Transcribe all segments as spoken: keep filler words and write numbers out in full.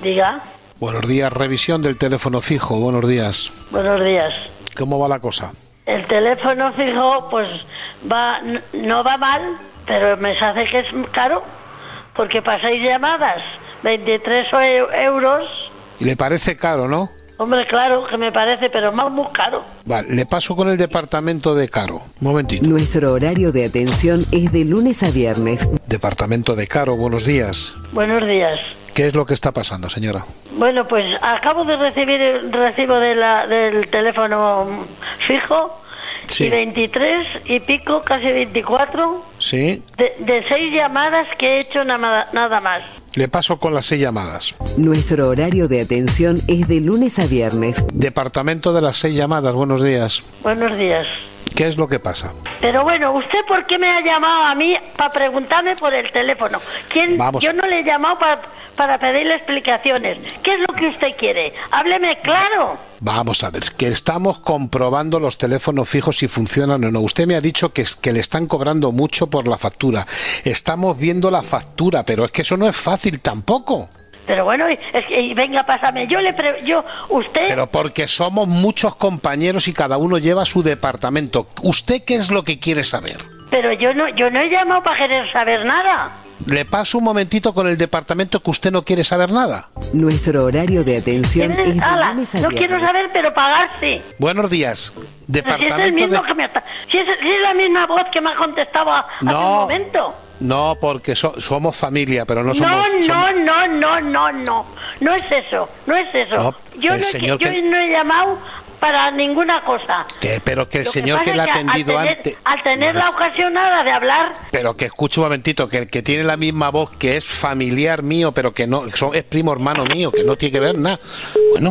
Diga. Buenos días, revisión del teléfono fijo. Buenos días. Buenos días. ¿Cómo va la cosa? El teléfono fijo, pues va, no va mal, pero me hace que es caro, porque pasáis llamadas, veintitrés euros. ¿Y le parece caro, no? Hombre, claro que me parece, pero más muy caro. Vale, le paso con el departamento de Caro. Un momentito. Nuestro horario de atención es de lunes a viernes. Departamento de Caro, buenos días. Buenos días. ¿Qué es lo que está pasando, señora? Bueno, pues acabo de recibir el recibo de la, del teléfono fijo. Sí. Y veintitrés y pico, casi veinticuatro. Sí. De, de seis llamadas que he hecho nada, nada más. Le paso con las seis llamadas. Nuestro horario de atención es de lunes a viernes. Departamento de las seis llamadas, buenos días. Buenos días. ¿Qué es lo que pasa? Pero bueno, ¿usted por qué me ha llamado a mí para preguntarme por el teléfono? ¿Quién? Vamos. Yo no le he llamado para, para pedirle explicaciones. ¿Qué es lo que usted quiere? Hábleme claro. Vamos a ver, que estamos comprobando los teléfonos fijos si funcionan o no. Usted me ha dicho que, que le están cobrando mucho por la factura. Estamos viendo la factura, pero es que eso no es fácil tampoco. Pero bueno, es que, venga, pásame. Yo le pre, yo, usted... Pero porque somos muchos compañeros y cada uno lleva su departamento. ¿Usted qué es lo que quiere saber? Pero yo no, yo no he llamado para querer saber nada. Le paso un momentito con el departamento que usted no quiere saber nada. Nuestro horario de atención es de Ala, lunes a no viernes. quiero saber, pero pagar sí. Buenos días. Departamento si es el mismo de... que me está, si, es, si es la misma voz que me ha contestado a- hace No. un momento. No, porque so- somos familia, pero no No, somos... no, somos- no, no, no, no. No es eso, no es eso. No, yo el no, he- señor yo que- no he llamado para ninguna cosa. ¿Qué? Pero que el Lo señor que, pasa le ha es al atendido tener- antes... Al tener No la es- ocasión nada de hablar, Pero que escuche un momentito, que el que tiene la misma voz, que es familiar mío, pero que no so- es primo hermano mío, que no tiene que ver nada. Bueno,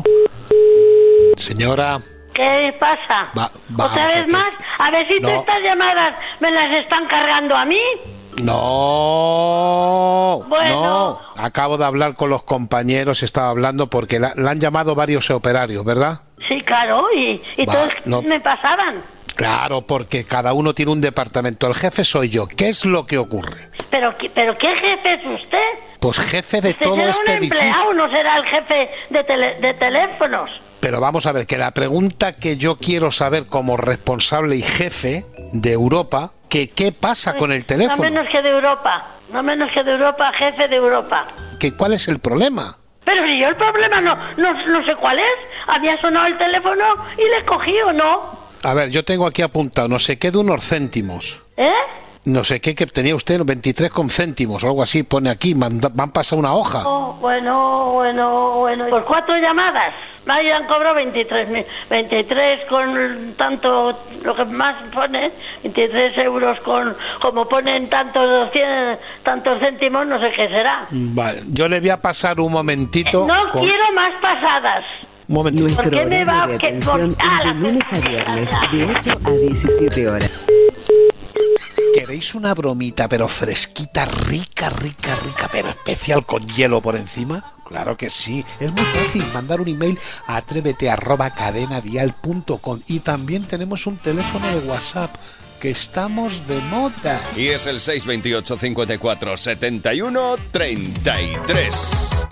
señora... ¿qué pasa? Va- vamos ¿Otra a vez ver. más? A ver si No. estas llamadas me las están cargando a mí. No, Bueno. no. Acabo de hablar con los compañeros, estaba hablando porque la, la han llamado varios operarios, ¿verdad? Sí, claro, y, y Va, todos no. me pasaban. Claro, porque cada uno tiene un departamento. El jefe soy yo. ¿Qué es lo que ocurre? ¿Pero, qué- pero qué jefe es usted? Pues jefe de Usted todo será este un empleado, edificio. no será el jefe de, tele- de teléfonos. Pero vamos a ver, que la pregunta que yo quiero saber como responsable y jefe de Europa, que qué pasa con el No teléfono, menos que de Europa, no menos que de Europa, jefe de Europa. que cuál es el problema. Pero si yo el problema no, no, no sé cuál es, había sonado el teléfono y le cogí o no. A ver, yo tengo aquí apuntado, no sé qué de unos céntimos. ¿Eh? No sé qué que tenía usted, veintitrés con céntimos o algo así, pone aquí, me han, me han pasado una hoja. Oh, bueno, bueno, bueno. Por cuatro llamadas me han cobrado veintitrés, mil, veintitrés con tanto, lo que más pone, veintitrés euros con, como ponen tantos, doscientos, tantos céntimos, no sé qué será. Vale, yo le voy a pasar un momentito. No con- quiero más pasadas. Un momentito. ¿Por Nuestro qué me horario va- de que- atención por- ah, es de la- lunes a viernes, de ocho a diecisiete horas. ¿Queréis una bromita, pero fresquita, rica, rica, rica, pero especial con hielo por encima? Claro que sí. Es muy fácil mandar un email a atrévete arroba cadenadial punto com y también tenemos un teléfono de WhatsApp, que estamos de moda. Y es el seis dos ocho, cincuenta y cuatro, setenta y uno, treinta y tres.